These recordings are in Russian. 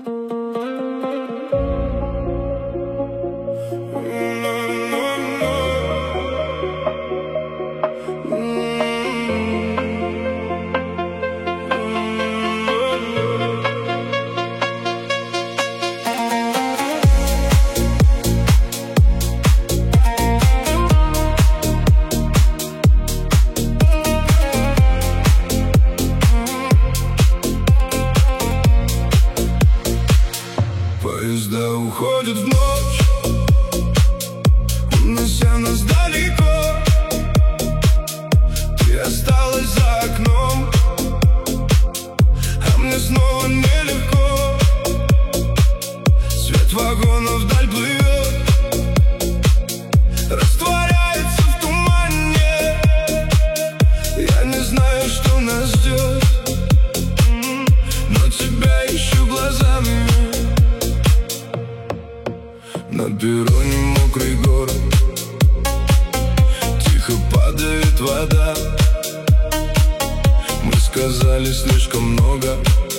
Поезда уходят в ночь, унося нас далеко. Ты осталась за окном, а мне снова нелегко. Свет вагона вдаль плывет, растворяется в тумане. Я не знаю, что нас ждет, но тебя ищу глазами. На перроне мокрый город, тихо падает вода. Мы сказали слишком много,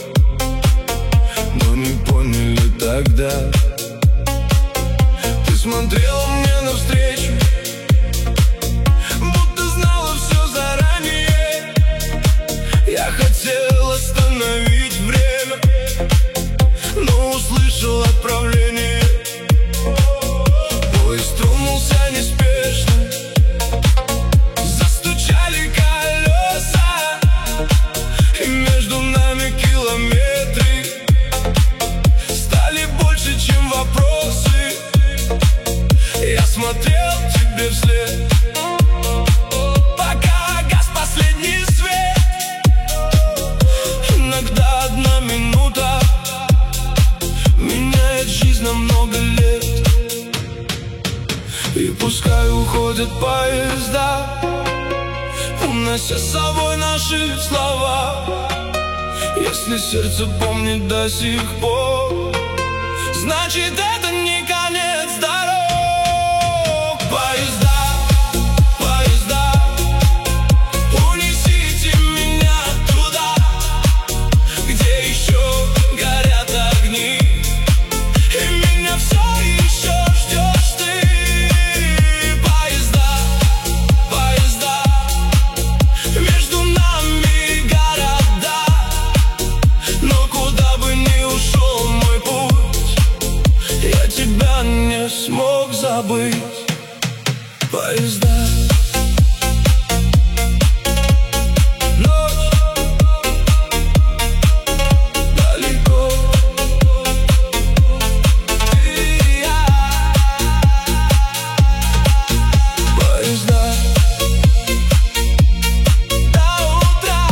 но не поняли тогда. Ты смотрела мне навстречу, будто знала все заранее. Я хотел остановить время, но услышал отправление. Поезд тронулся неспешно, застучали колеса, и между нами километры стали больше, чем вопросы. Я смотрел тебе вслед, пока гас последний свет. Иногда одна минута меняет жизнь на много лет. И пускай уходят поезда, унося с собой наши слова. Если сердце помнит до сих пор, значит это не конец дорог. Поезда, поезда, унесите меня туда, где еще горят огни, и меня все еще ждешь ты. Не смог забыть. Поезда. Ночь далеко, ты и я. Поезда до утра.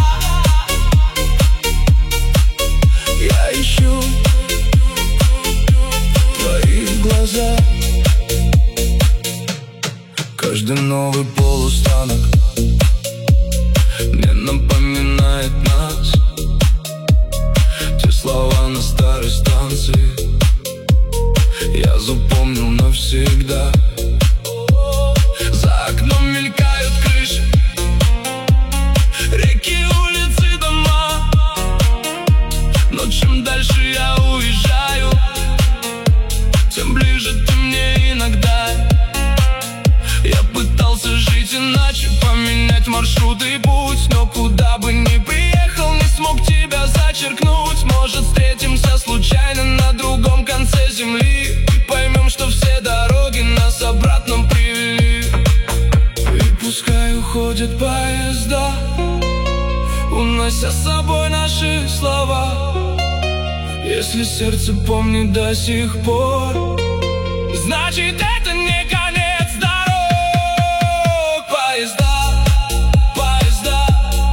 Я ищу глаза. Каждый новый полустанок мне напоминает нас. Те слова на старой станции я запомнил навсегда. За окном мелькают крыши, реки, улицы, дома. Но чем дальше я уезжаю, тем ближе ты мне иногда. Я пытался жить иначе, поменять маршрут и путь, но куда бы ни приехал, не смог тебя зачеркнуть. Может, встретимся случайно на другом конце земли и поймем, что все дороги нас обратно привели. И пускай уходят поезда, унося с собой наши слова. Если сердце помнит до сих пор, значит это не конец дорог. Поезда, поезда,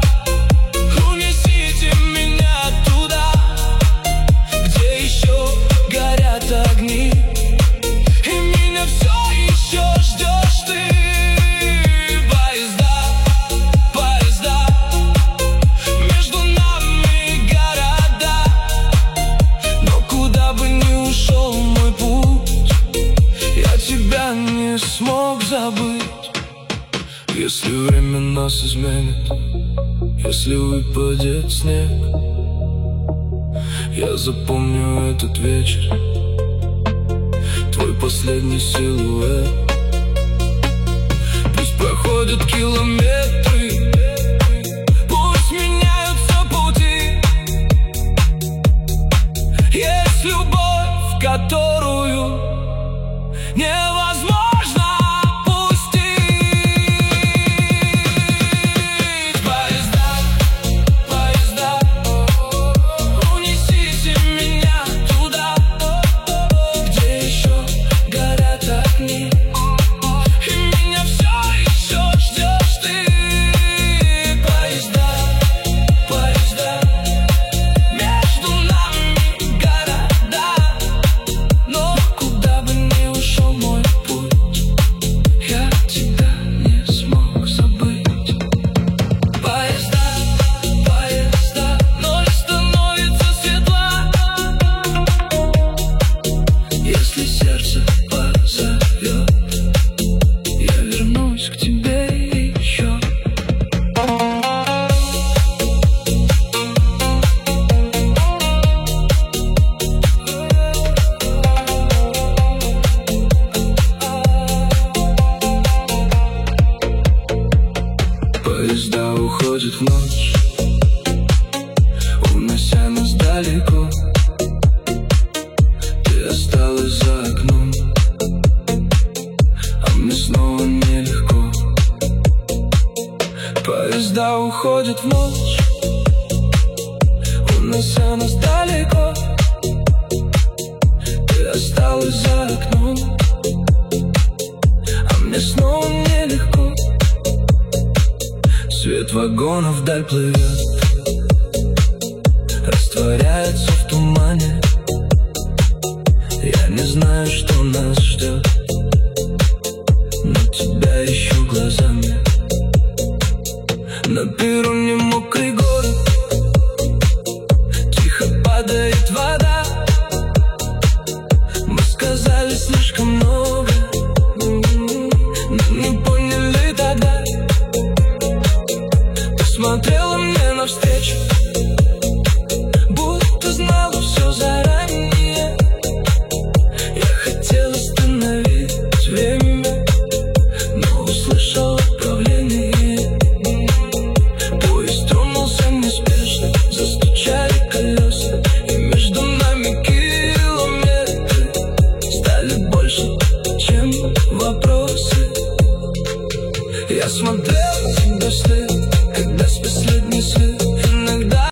унесите меня туда, где еще горят огни, и меня все еще ждешь ты. Поезда, поезда, между нами города, но куда бы ни ушел мой путь, я тебя не смог забыть. Если время нас изменит, если выпадет снег, Я запомню этот вечер, твой последний силуэт. Пусть проходят километры, пусть меняются пути. Есть любовь, которую невозможно пустить. Поезда, поезда, унесите меня туда, где еще горят огни, и меня все еще ждешь ты. Поезда, поезда, между нами города, но куда бы ни ушел мой путь, я тебя не смог забыть. Поезда, поезда, ночь становится светла, если сердце позовет, я вернусь к тебе еще. Поезда уходят в ночь, унося нас далеко. Ты осталась за окном, а мне снова нелегко. Поезда уходят в ночь, унося нас далеко. Ты осталась за окном, а мне снова нелегко. Свет вагонов вдаль плывет,